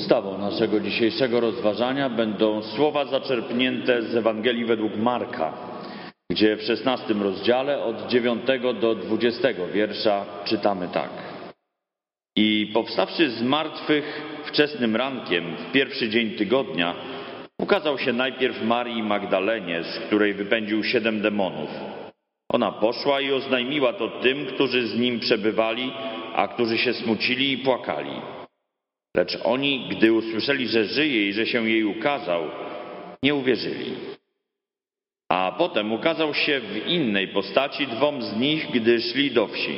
Podstawą naszego dzisiejszego rozważania będą słowa zaczerpnięte z Ewangelii według Marka, gdzie w 16 rozdziale od 9 do 20 wiersza czytamy tak. I powstawszy z martwych wczesnym rankiem w pierwszy dzień tygodnia, ukazał się najpierw Marii Magdalenie, z której wypędził 7 demonów. Ona poszła i oznajmiła to tym, którzy z nim przebywali, a którzy się smucili i płakali. Lecz oni, gdy usłyszeli, że żyje i że się jej ukazał, nie uwierzyli. A potem ukazał się w innej postaci 2 z nich, gdy szli do wsi.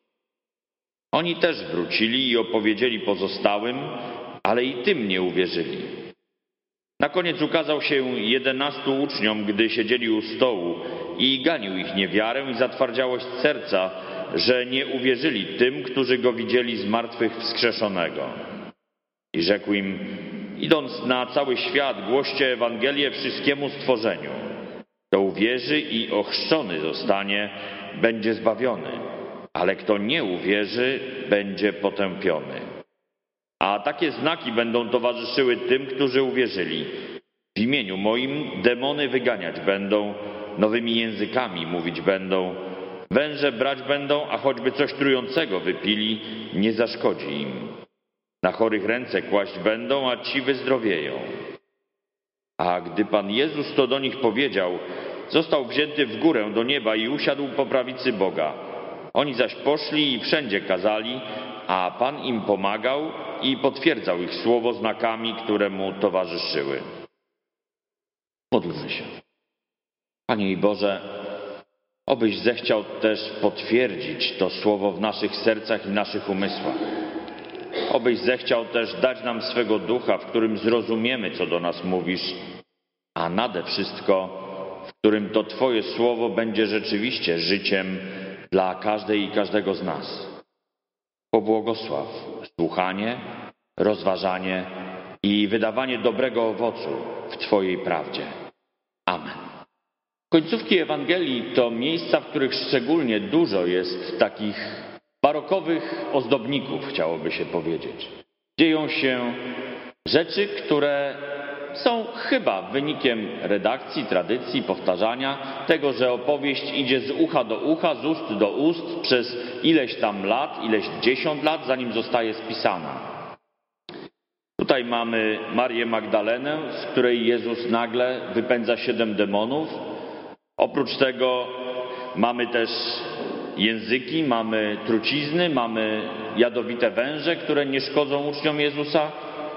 Oni też wrócili i opowiedzieli pozostałym, ale i tym nie uwierzyli. Na koniec ukazał się 11 uczniom, gdy siedzieli u stołu i ganił ich niewiarę i zatwardziałość serca, że nie uwierzyli tym, którzy go widzieli z martwych wskrzeszonego. I rzekł im, idąc na cały świat, głoście Ewangelię wszystkiemu stworzeniu. Kto uwierzy i ochrzczony zostanie, będzie zbawiony, ale kto nie uwierzy, będzie potępiony. A takie znaki będą towarzyszyły tym, którzy uwierzyli. W imieniu moim demony wyganiać będą, nowymi językami mówić będą, węże brać będą, a choćby coś trującego wypili, nie zaszkodzi im. Na chorych ręce kłaść będą, a ci wyzdrowieją. A gdy Pan Jezus to do nich powiedział, został wzięty w górę do nieba i usiadł po prawicy Boga. Oni zaś poszli i wszędzie kazali, a Pan im pomagał i potwierdzał ich słowo znakami, które mu towarzyszyły. Módlmy się. Panie i Boże, obyś zechciał też potwierdzić to słowo w naszych sercach i naszych umysłach. Obyś zechciał też dać nam swego ducha, w którym zrozumiemy, co do nas mówisz, a nade wszystko, w którym to Twoje słowo będzie rzeczywiście życiem dla każdej i każdego z nas. Pobłogosław słuchanie, rozważanie i wydawanie dobrego owocu w Twojej prawdzie. Amen. Końcówki Ewangelii to miejsca, w których szczególnie dużo jest takich barokowych ozdobników, chciałoby się powiedzieć. Dzieją się rzeczy, które są chyba wynikiem redakcji, tradycji, powtarzania, tego, że opowieść idzie z ucha do ucha, z ust do ust przez ileś tam lat, ileś 10 lat, zanim zostaje spisana. Tutaj mamy Marię Magdalenę, z której Jezus nagle wypędza 7 demonów. Oprócz tego mamy też języki, mamy trucizny, mamy jadowite węże, które nie szkodzą uczniom Jezusa.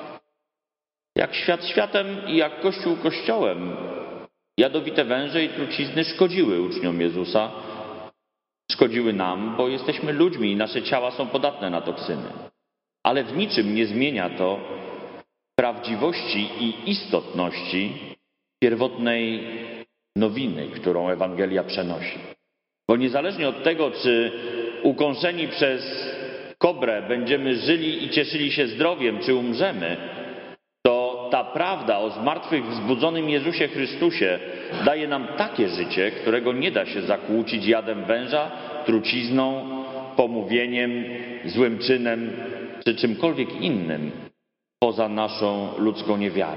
Jak świat światem i jak Kościół kościołem, jadowite węże i trucizny szkodziły uczniom Jezusa, szkodziły nam, bo jesteśmy ludźmi i nasze ciała są podatne na toksyny. Ale w niczym nie zmienia to prawdziwości i istotności pierwotnej nowiny, którą Ewangelia przenosi. Bo niezależnie od tego, czy ukąszeni przez kobrę będziemy żyli i cieszyli się zdrowiem, czy umrzemy, to ta prawda o zmartwychwzbudzonym Jezusie Chrystusie daje nam takie życie, którego nie da się zakłócić jadem węża, trucizną, pomówieniem, złym czynem, czy czymkolwiek innym poza naszą ludzką niewiarą.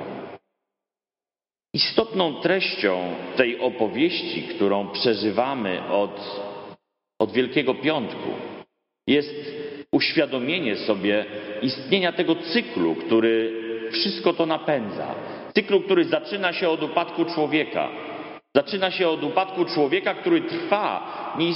Istotną treścią tej opowieści, którą przeżywamy od Wielkiego Piątku, jest uświadomienie sobie istnienia tego cyklu, który wszystko to napędza. Cyklu, który zaczyna się od upadku człowieka. Zaczyna się od upadku człowieka, który trwa.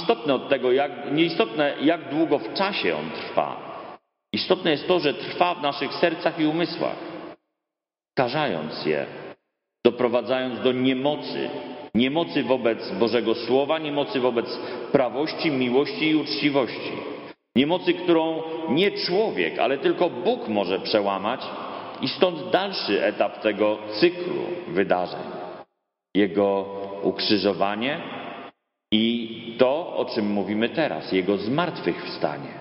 Nieistotne jak długo w czasie on trwa. Istotne jest to, że trwa w naszych sercach i umysłach, skażając je, doprowadzając do niemocy. Niemocy wobec Bożego Słowa, niemocy wobec prawości, miłości i uczciwości. Niemocy, którą nie człowiek, ale tylko Bóg może przełamać i stąd dalszy etap tego cyklu wydarzeń. Jego ukrzyżowanie i to, o czym mówimy teraz, Jego zmartwychwstanie.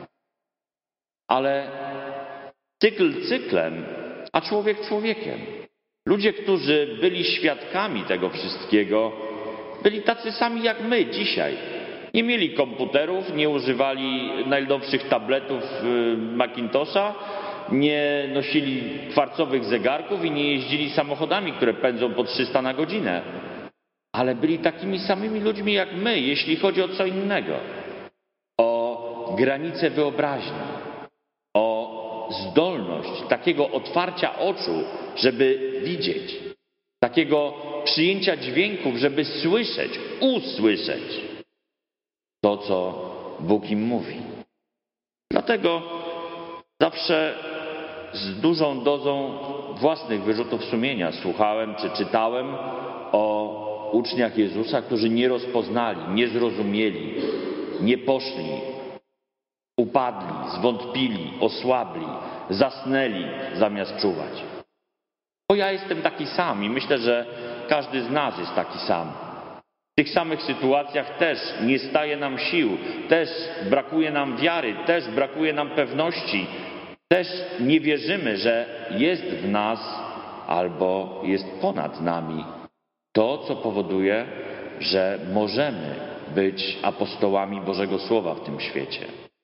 Ale cykl cyklem, a człowiek człowiekiem. Ludzie, którzy byli świadkami tego wszystkiego, byli tacy sami jak my dzisiaj. Nie mieli komputerów, nie używali najnowszych tabletów Macintosha, nie nosili kwarcowych zegarków i nie jeździli samochodami, które pędzą po 300 na godzinę, ale byli takimi samymi ludźmi jak my, jeśli chodzi o co innego. O granice wyobraźni, o zdolność takiego otwarcia oczu, żeby widzieć, takiego przyjęcia dźwięków, żeby słyszeć, usłyszeć to, co Bóg im mówi. Dlatego zawsze z dużą dozą własnych wyrzutów sumienia słuchałem czy czytałem o uczniach Jezusa, którzy nie rozpoznali, nie zrozumieli, nie poszli, upadli, zwątpili, osłabli, zasnęli zamiast czuwać. Bo ja jestem taki sam i myślę, że każdy z nas jest taki sam. W tych samych sytuacjach też nie staje nam sił, też brakuje nam wiary, też brakuje nam pewności, też nie wierzymy, że jest w nas albo jest ponad nami to, co powoduje, że możemy być apostołami Bożego Słowa w tym świecie.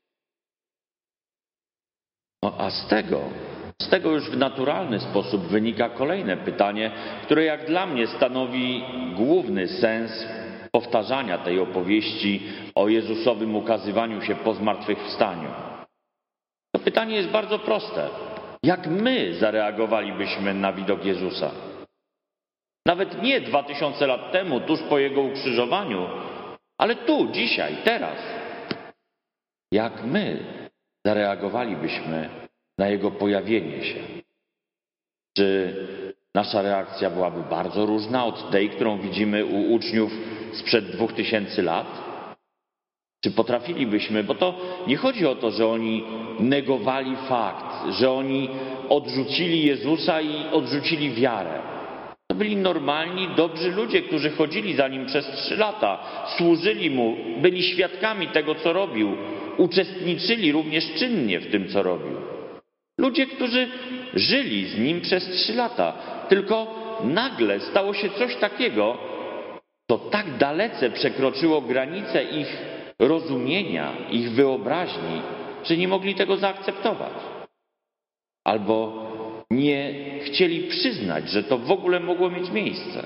No a z tego już w naturalny sposób wynika kolejne pytanie, które jak dla mnie stanowi główny sens powtarzania tej opowieści o Jezusowym ukazywaniu się po zmartwychwstaniu. To pytanie jest bardzo proste. Jak my zareagowalibyśmy na widok Jezusa? Nawet nie 2000 lat temu, tuż po Jego ukrzyżowaniu, ale tu, dzisiaj, teraz. Jak my zareagowalibyśmy na Jego pojawienie się? Czy nasza reakcja byłaby bardzo różna od tej, którą widzimy u uczniów sprzed 2000 lat? Czy potrafilibyśmy, bo to nie chodzi o to, że oni negowali fakt, że oni odrzucili Jezusa i odrzucili wiarę. To byli normalni, dobrzy ludzie, którzy chodzili za Nim przez 3 lata, służyli Mu, byli świadkami tego, co robił, uczestniczyli również czynnie w tym, co robił. Ludzie, którzy żyli z Nim przez 3 lata, tylko nagle stało się coś takiego, co tak dalece przekroczyło granice ich rozumienia, ich wyobraźni, że nie mogli tego zaakceptować. Albo nie chcieli przyznać, że to w ogóle mogło mieć miejsce.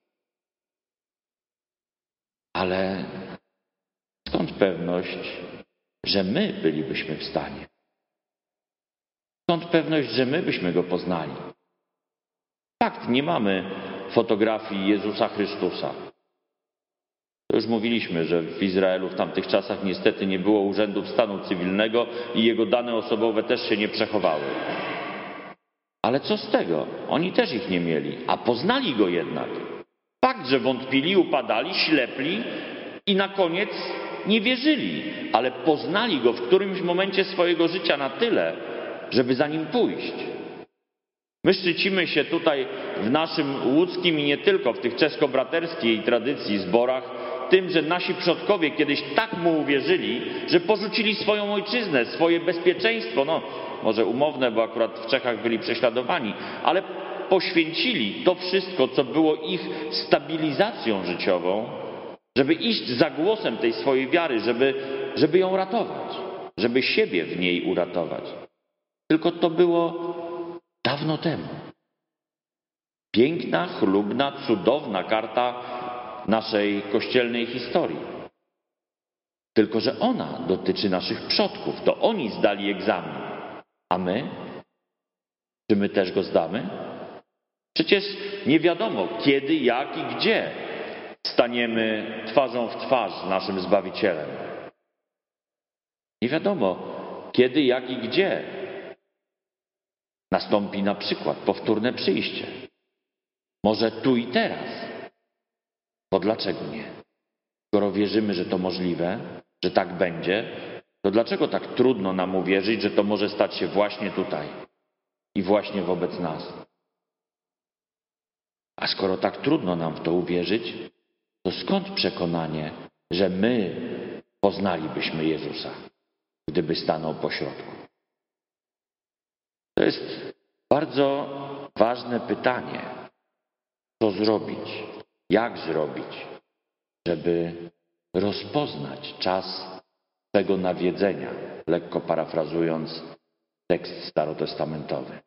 Ale skąd pewność, że my bylibyśmy w stanie? Skąd pewność, że my byśmy Go poznali? Fakt, nie mamy fotografii Jezusa Chrystusa. To już mówiliśmy, że w Izraelu w tamtych czasach niestety nie było urzędów stanu cywilnego i jego dane osobowe też się nie przechowały. Ale co z tego? Oni też ich nie mieli, a poznali Go jednak. Fakt, że wątpili, upadali, ślepli i na koniec nie wierzyli, ale poznali Go w którymś momencie swojego życia na tyle, żeby za Nim pójść. My szczycimy się tutaj w naszym łódzkim i nie tylko, w tych czesko-braterskiej tradycji, zborach, tym, że nasi przodkowie kiedyś tak Mu uwierzyli, że porzucili swoją ojczyznę, swoje bezpieczeństwo, no może umowne, bo akurat w Czechach byli prześladowani, ale poświęcili to wszystko, co było ich stabilizacją życiową, żeby iść za głosem tej swojej wiary, żeby ją ratować, żeby siebie w niej uratować. Tylko to było dawno temu. Piękna, chlubna, cudowna karta naszej kościelnej historii. Tylko że ona dotyczy naszych przodków. To oni zdali egzamin. A my? Czy my też go zdamy? Przecież nie wiadomo kiedy, jak i gdzie staniemy twarzą w twarz z naszym Zbawicielem. Nie wiadomo kiedy, jak i gdzie nastąpi na przykład powtórne przyjście. Może tu i teraz. Bo dlaczego nie? Skoro wierzymy, że to możliwe, że tak będzie, to dlaczego tak trudno nam uwierzyć, że to może stać się właśnie tutaj i właśnie wobec nas? A skoro tak trudno nam w to uwierzyć, to skąd przekonanie, że my poznalibyśmy Jezusa, gdyby stanął pośrodku? To jest bardzo ważne pytanie. Co zrobić? Jak zrobić, żeby rozpoznać czas tego nawiedzenia, lekko parafrazując tekst starotestamentowy.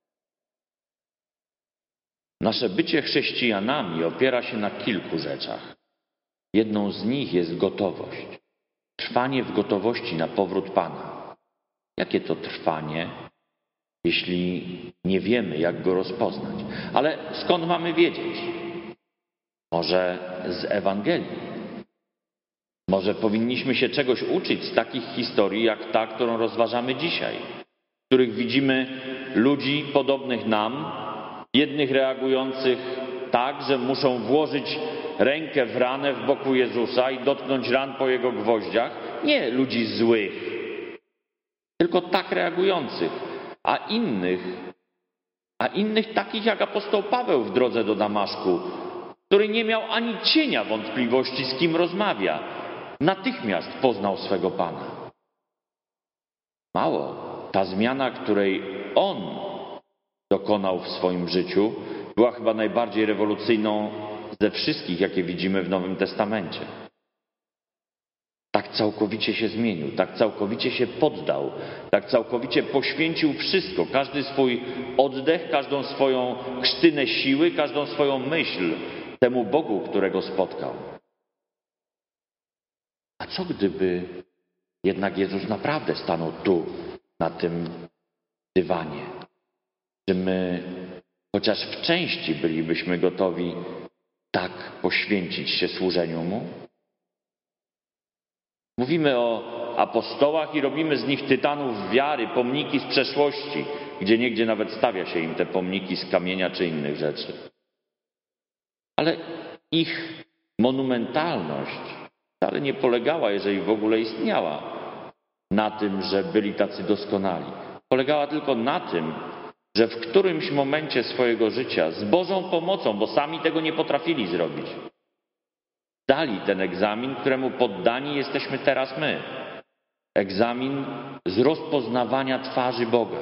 Nasze bycie chrześcijanami opiera się na kilku rzeczach. Jedną z nich jest gotowość. Trwanie w gotowości na powrót Pana. Jakie to trwanie, jeśli nie wiemy, jak go rozpoznać? Ale skąd mamy wiedzieć? Może z Ewangelii. Może powinniśmy się czegoś uczyć z takich historii, jak ta, którą rozważamy dzisiaj, w których widzimy ludzi podobnych nam, jednych reagujących tak, że muszą włożyć rękę w ranę w boku Jezusa i dotknąć ran po Jego gwoździach. Nie ludzi złych, tylko tak reagujących, a innych takich jak apostoł Paweł w drodze do Damaszku, który nie miał ani cienia wątpliwości, z kim rozmawia. Natychmiast poznał swego Pana. Mało, ta zmiana, której on dokonał w swoim życiu, była chyba najbardziej rewolucyjną ze wszystkich, jakie widzimy w Nowym Testamencie. Tak całkowicie się zmienił, tak całkowicie się poddał, tak całkowicie poświęcił wszystko, każdy swój oddech, każdą swoją krztynę siły, każdą swoją myśl temu Bogu, którego spotkał. A co gdyby jednak Jezus naprawdę stanął tu, na tym dywanie? Czy my chociaż w części bylibyśmy gotowi tak poświęcić się służeniu Mu? Mówimy o apostołach i robimy z nich tytanów wiary, pomniki z przeszłości, gdzie niegdzie nawet stawia się im te pomniki z kamienia czy innych rzeczy. Ale ich monumentalność wcale nie polegała, jeżeli w ogóle istniała, na tym, że byli tacy doskonali. Polegała tylko na tym, że w którymś momencie swojego życia z Bożą pomocą, bo sami tego nie potrafili zrobić, dali ten egzamin, któremu poddani jesteśmy teraz my. Egzamin z rozpoznawania twarzy Boga.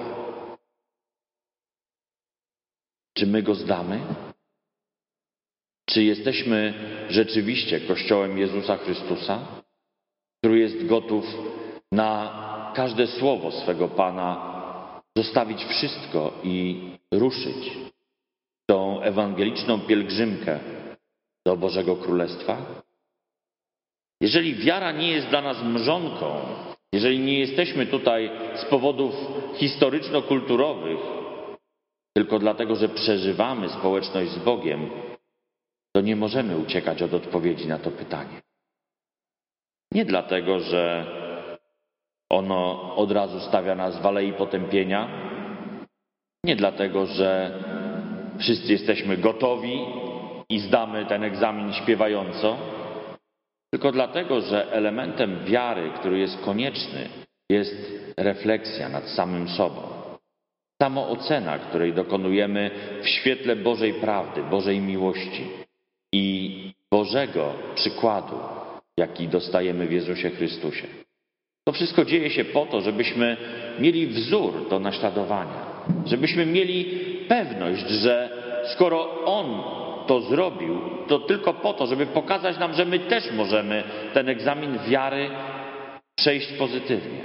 Czy my go zdamy? Czy jesteśmy rzeczywiście Kościołem Jezusa Chrystusa, który jest gotów na każde słowo swego Pana zostawić wszystko i ruszyć tą ewangeliczną pielgrzymkę do Bożego Królestwa? Jeżeli wiara nie jest dla nas mrzonką, jeżeli nie jesteśmy tutaj z powodów historyczno-kulturowych, tylko dlatego, że przeżywamy społeczność z Bogiem, to nie możemy uciekać od odpowiedzi na to pytanie. Nie dlatego, że ono od razu stawia nas w alei potępienia, nie dlatego, że wszyscy jesteśmy gotowi i zdamy ten egzamin śpiewająco, tylko dlatego, że elementem wiary, który jest konieczny, jest refleksja nad samym sobą. Samoocena, której dokonujemy w świetle Bożej prawdy, Bożej miłości i Bożego przykładu, jaki dostajemy w Jezusie Chrystusie. To wszystko dzieje się po to, żebyśmy mieli wzór do naśladowania, żebyśmy mieli pewność, że skoro On to zrobił, to tylko po to, żeby pokazać nam, że my też możemy ten egzamin wiary przejść pozytywnie.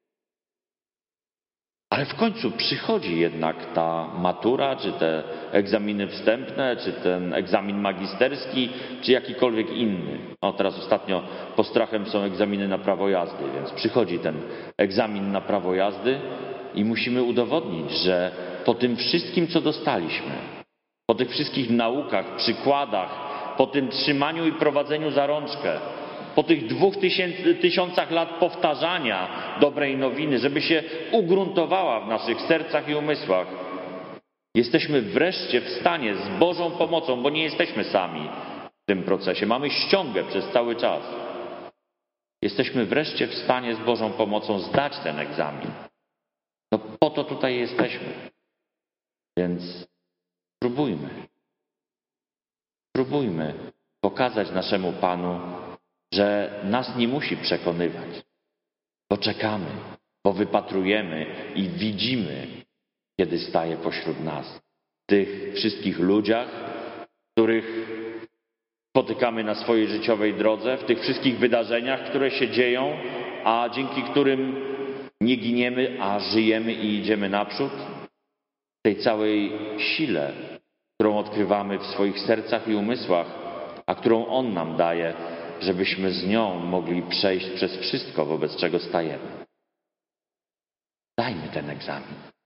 Ale w końcu przychodzi jednak ta matura, czy te egzaminy wstępne, czy ten egzamin magisterski, czy jakikolwiek inny. No teraz ostatnio postrachem są egzaminy na prawo jazdy, więc przychodzi ten egzamin na prawo jazdy i musimy udowodnić, że po tym wszystkim, co dostaliśmy, po tych wszystkich naukach, przykładach, po tym trzymaniu i prowadzeniu za rączkę, po tych 2000 lat powtarzania dobrej nowiny, żeby się ugruntowała w naszych sercach i umysłach, jesteśmy wreszcie w stanie z Bożą pomocą, bo nie jesteśmy sami w tym procesie, mamy ściągę przez cały czas. Jesteśmy wreszcie w stanie z Bożą pomocą zdać ten egzamin. No po to tutaj jesteśmy. Więc Spróbujmy pokazać naszemu Panu, że nas nie musi przekonywać, bo czekamy, bo wypatrujemy i widzimy, kiedy staje pośród nas. W tych wszystkich ludziach, których spotykamy na swojej życiowej drodze, w tych wszystkich wydarzeniach, które się dzieją, a dzięki którym nie giniemy, a żyjemy i idziemy naprzód, tej całej sile, którą odkrywamy w swoich sercach i umysłach, a którą On nam daje, żebyśmy z nią mogli przejść przez wszystko, wobec czego stajemy. Dajmy ten egzamin.